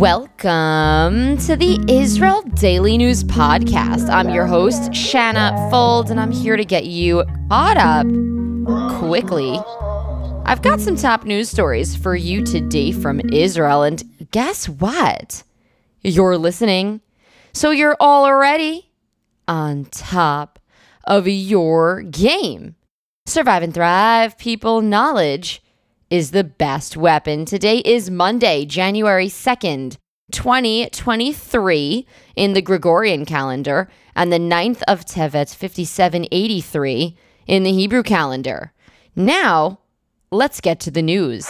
Welcome to the Israel Daily News Podcast. I'm your host, Shanna Fold, and I'm here to get you caught up quickly. I've got some top news stories for you today from Israel, and guess what? You're listening, so you're already on top of your game. Survive and thrive, people. Knowledge is the best weapon. Today is Monday, January 2nd, 2023 in the Gregorian calendar, and the 9th of Tevet, 5783 in the Hebrew calendar. Now, let's get to the news.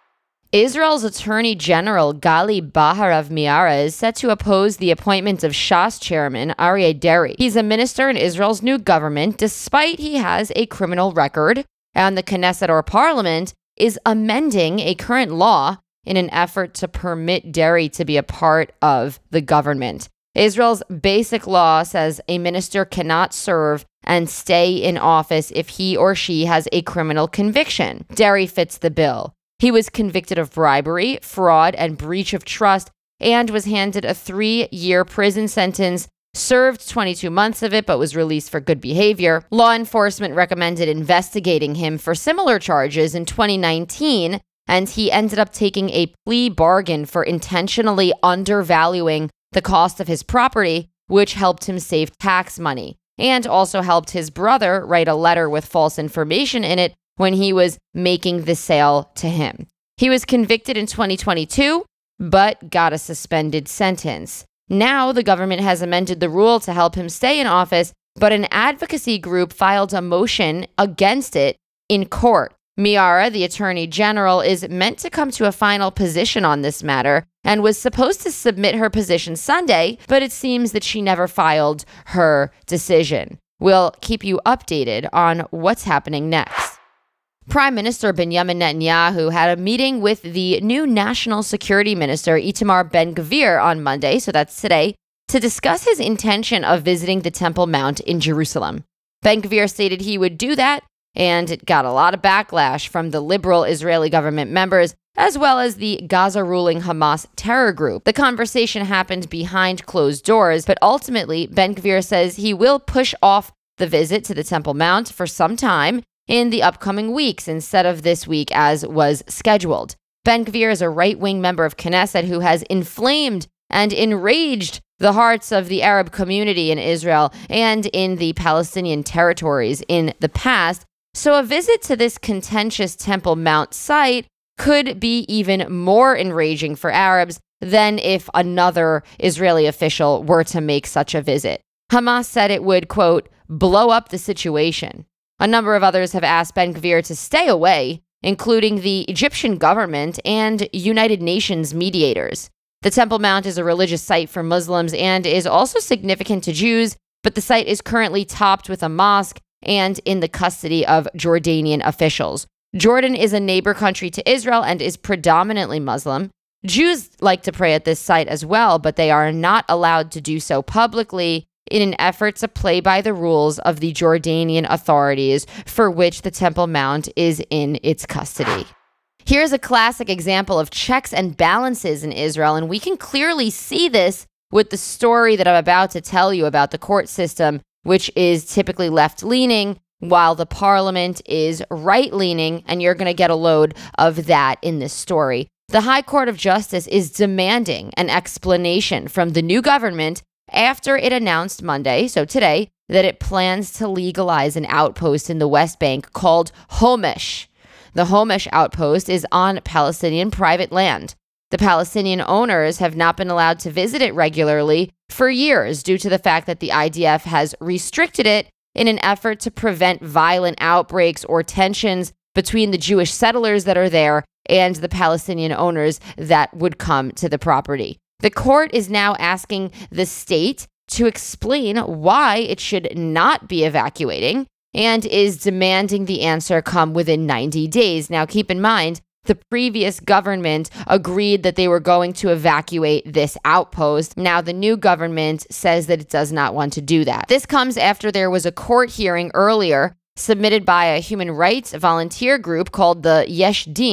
Israel's Attorney General Gali Baharav Miara is set to oppose the appointment of Shas chairman Aryeh Deri. He's a minister in Israel's new government, despite he has a criminal record, and the Knesset or parliament is amending a current law in an effort to permit Deri to be a part of the government. Israel's basic law says a minister cannot serve and stay in office if he or she has a criminal conviction. Deri fits the bill. He was convicted of bribery, fraud, and breach of trust, and was handed a 3-year prison sentence, served 22 months of it, but was released for good behavior. Law enforcement recommended investigating him for similar charges in 2019, and he ended up taking a plea bargain for intentionally undervaluing the cost of his property, which helped him save tax money, and also helped his brother write a letter with false information in it when he was making the sale to him. He was convicted in 2022, but got a suspended sentence. Now, the government has amended the rule to help him stay in office, but an advocacy group filed a motion against it in court. Miara, the Attorney General, is meant to come to a final position on this matter and was supposed to submit her position Sunday, but it seems that she never filed her decision. We'll keep you updated on what's happening next. Prime Minister Benjamin Netanyahu had a meeting with the new National Security Minister Itamar Ben-Gvir on Monday, so that's today, to discuss his intention of visiting the Temple Mount in Jerusalem. Ben-Gvir stated he would do that, and it got a lot of backlash from the liberal Israeli government members, as well as the Gaza-ruling Hamas terror group. The conversation happened behind closed doors, but ultimately, Ben-Gvir says he will push off the visit to the Temple Mount for some time in the upcoming weeks instead of this week as was scheduled. Ben-Gvir is a right-wing member of Knesset who has inflamed and enraged the hearts of the Arab community in Israel and in the Palestinian territories in the past. So a visit to this contentious Temple Mount site could be even more enraging for Arabs than if another Israeli official were to make such a visit. Hamas said it would, quote, blow up the situation. A number of others have asked Ben-Gvir to stay away, including the Egyptian government and United Nations mediators. The Temple Mount is a religious site for Muslims and is also significant to Jews, but the site is currently topped with a mosque and in the custody of Jordanian officials. Jordan is a neighbor country to Israel and is predominantly Muslim. Jews like to pray at this site as well, but they are not allowed to do so publicly in an effort to play by the rules of the Jordanian authorities for which the Temple Mount is in its custody. Here's a classic example of checks and balances in Israel, and we can clearly see this with the story that I'm about to tell you about the court system, which is typically left-leaning, while the parliament is right-leaning, and you're going to get a load of that in this story. The High Court of Justice is demanding an explanation from the new government after it announced Monday, so today, that it plans to legalize an outpost in the West Bank called Homesh. The Homesh outpost is on Palestinian private land. The Palestinian owners have not been allowed to visit it regularly for years due to the fact that the IDF has restricted it in an effort to prevent violent outbreaks or tensions between the Jewish settlers that are there and the Palestinian owners that would come to the property. The court is now asking the state to explain why it should not be evacuating and is demanding the answer come within 90 days. Now, keep in mind, the previous government agreed that they were going to evacuate this outpost. Now, the new government says that it does not want to do that. This comes after there was a court hearing earlier submitted by a human rights volunteer group called the Yesh Din,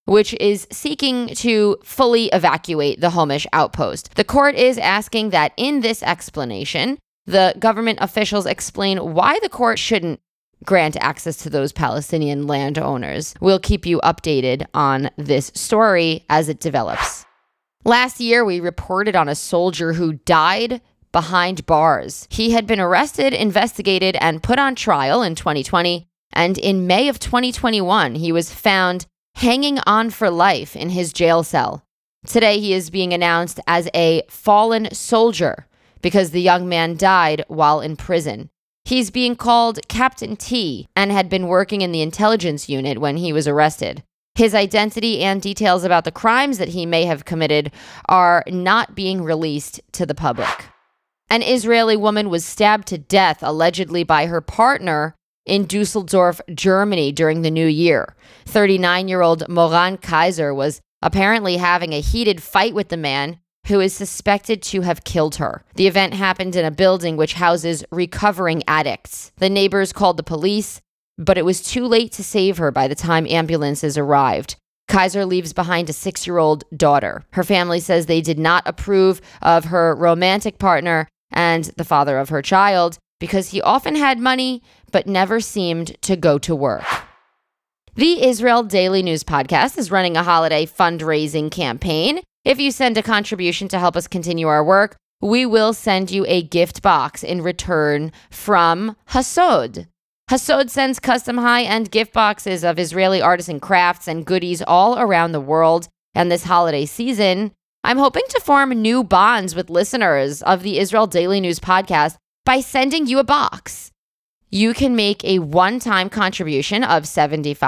which is seeking to fully evacuate the Homish outpost. The court is asking that in this explanation, the government officials explain why the court shouldn't grant access to those Palestinian landowners. We'll keep you updated on this story as it develops. Last year, we reported on a soldier who died behind bars. He had been arrested, investigated, and put on trial in 2020. And in May of 2021, he was found hanging on for life in his jail cell. Today, he is being announced as a fallen soldier because the young man died while in prison. He's being called Captain T and had been working in the intelligence unit when he was arrested. His identity and details about the crimes that he may have committed are not being released to the public. An Israeli woman was stabbed to death, allegedly by her partner, in Dusseldorf, Germany during the new year. 39-year-old Moran Kaiser was apparently having a heated fight with the man who is suspected to have killed her. The event happened in a building which houses recovering addicts. The neighbors called the police, but it was too late to save her by the time ambulances arrived. Kaiser leaves behind a 6-year-old daughter. Her family says they did not approve of her romantic partner and the father of her child because he often had money but never seemed to go to work. The Israel Daily News Podcast is running a holiday fundraising campaign. If you send a contribution to help us continue our work, we will send you a gift box in return from Hasod. Hasod sends custom high-end gift boxes of Israeli artisan crafts and goodies all around the world. And this holiday season, I'm hoping to form new bonds with listeners of the Israel Daily News Podcast by sending you a box. You can make a one-time contribution of $75,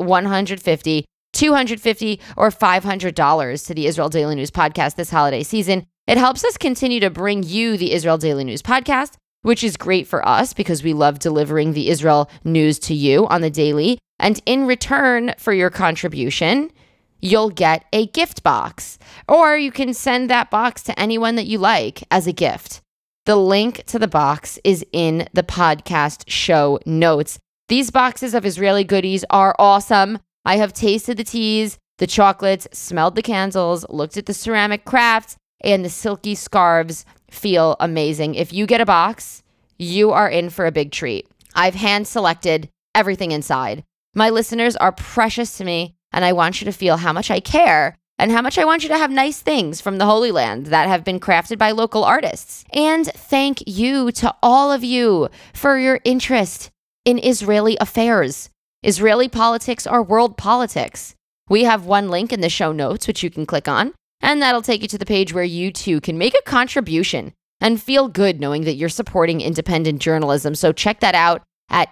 $150, $250, or $500 to the Israel Daily News Podcast this holiday season. It helps us continue to bring you the Israel Daily News Podcast, which is great for us because we love delivering the Israel news to you on the daily. And in return for your contribution, you'll get a gift box. Or you can send that box to anyone that you like as a gift. The link to the box is in the podcast show notes. These boxes of Israeli goodies are awesome. I have tasted the teas, the chocolates, smelled the candles, looked at the ceramic crafts, and the silky scarves feel amazing. If you get a box, you are in for a big treat. I've hand-selected everything inside. My listeners are precious to me, and I want you to feel how much I care and how much I want you to have nice things from the Holy Land that have been crafted by local artists. And thank you to all of you for your interest in Israeli affairs. Israeli politics are world politics. We have one link in the show notes, which you can click on, and that'll take you to the page where you too can make a contribution and feel good knowing that you're supporting independent journalism. So check that out at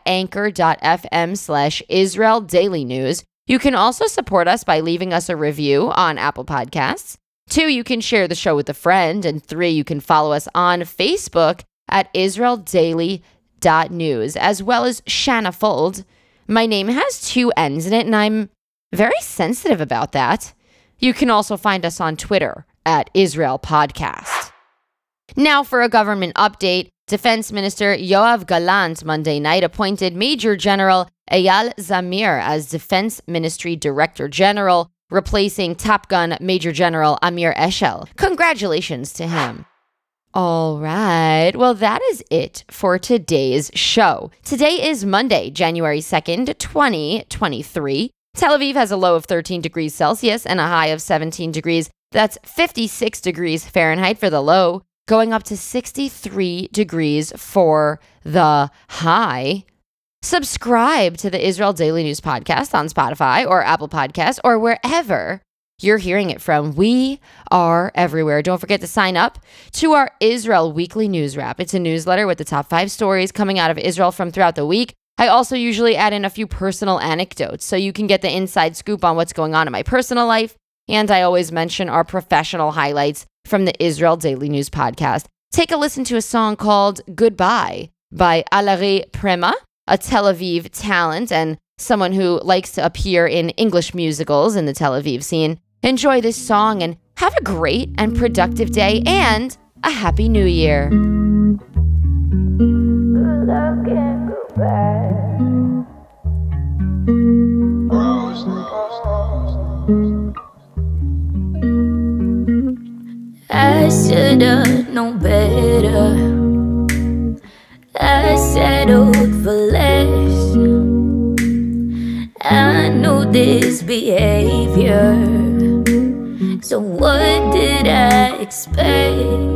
anchor.fm/Israel Daily News. You can also support us by leaving us a review on Apple Podcasts. 2, you can share the show with a friend. And 3, you can follow us on Facebook at IsraelDaily.news, as well as Shanna Fold. My name has 2 N's in it, and I'm very sensitive about that. You can also find us on Twitter at Israel Podcast. Now for a government update. Defense Minister Yoav Gallant Monday night appointed Major General Eyal Zamir as Defense Ministry Director General, replacing Top Gun Major General Amir Eshel. Congratulations to him. All right. Well, that is it for today's show. Today is Monday, January 2nd, 2023. Tel Aviv has a low of 13 degrees Celsius and a high of 17 degrees. That's 56 degrees Fahrenheit for the low, going up to 63 degrees for the high. Subscribe to the Israel Daily News Podcast on Spotify or Apple Podcasts or wherever you're hearing it from. We are everywhere. Don't forget to sign up to our Israel Weekly News Wrap. It's a newsletter with the top 5 stories coming out of Israel from throughout the week. I also usually add in a few personal anecdotes so you can get the inside scoop on what's going on in my personal life. And I always mention our professional highlights from the Israel Daily News Podcast. Take a listen to a song called Goodbye by Alari Prema, a Tel Aviv talent and someone who likes to appear in English musicals in the Tel Aviv scene. Enjoy this song and have a great and productive day and a happy new year. I should've known better. I settled for less. I know this behavior, so what did I expect?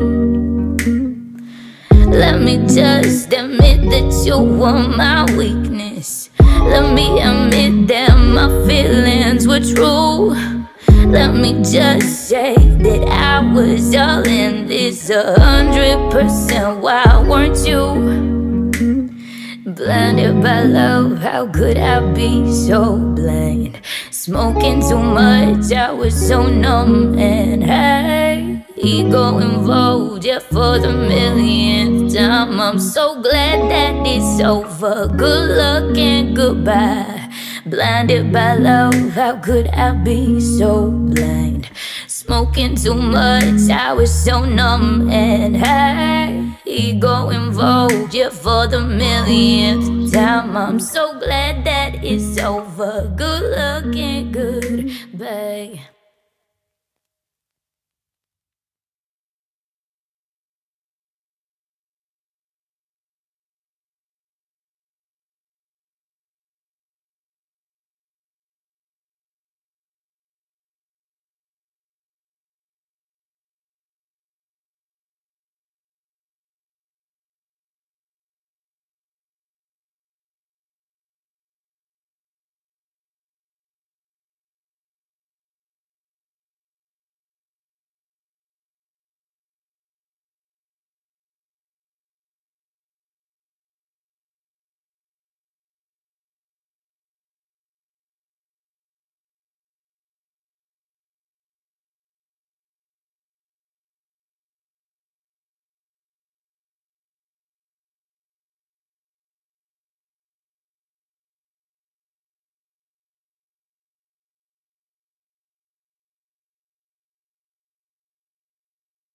Let me just admit that you were my weakness. Let me admit that my feelings were true. Let me just say that I was all in this 100%. Why weren't you? Blinded by love, how could I be so blind? Smoking too much, I was so numb and high. Ego involved, yeah, for the millionth time. I'm so glad that it's over. Good luck and goodbye. Blinded by love, how could I be so blind? Smoking too much, I was so numb and high. Ego involved, yeah, for the millionth time. I'm so glad that it's over. Good luck and goodbye.